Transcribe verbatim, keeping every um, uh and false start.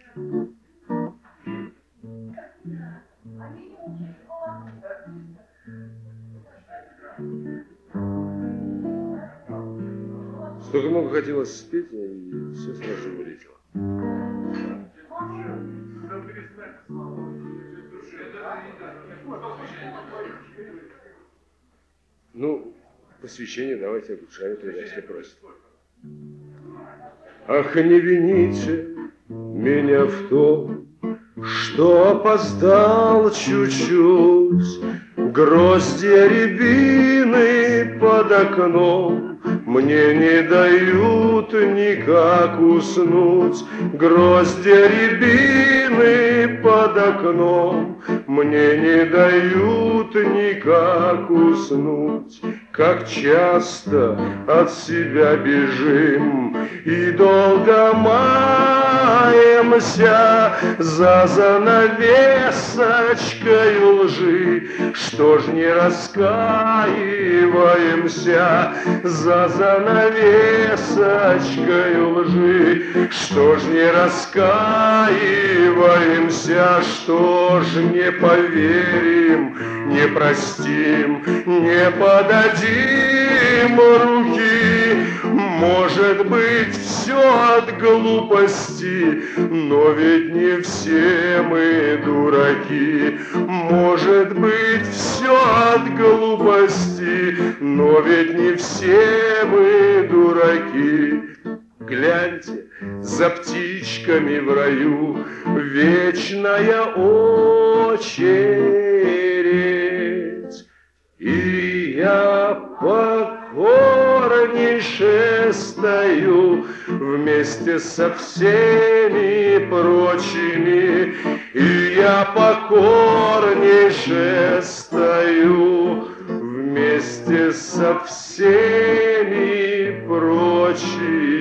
Столько много хотелось спеть, и все сразу вылетело. Ну, посвящение давайте обучаю, тогда, если просит. Ах, не вините меня в том, что опоздал чуть-чуть. Гроздья рябины под окном мне не дают никак уснуть. Гроздья рябины под окном мне не дают никак уснуть. Как часто от себя бежим и долго маемся за занавесочкой лжи. Что ж не раскаиваемся за занавесочкой лжи? Что ж не раскаиваемся, что ж не поверим, не простим, не подадим руки? Может быть, все от глупости, но ведь не все мы дураки. Может быть, все от глупости, но ведь не все мы дураки. Гляньте, за птичками в раю вечная очередь, и я покорнейше стою вместе со всеми прочими, и я покорнейше стою вместе со всеми прочими.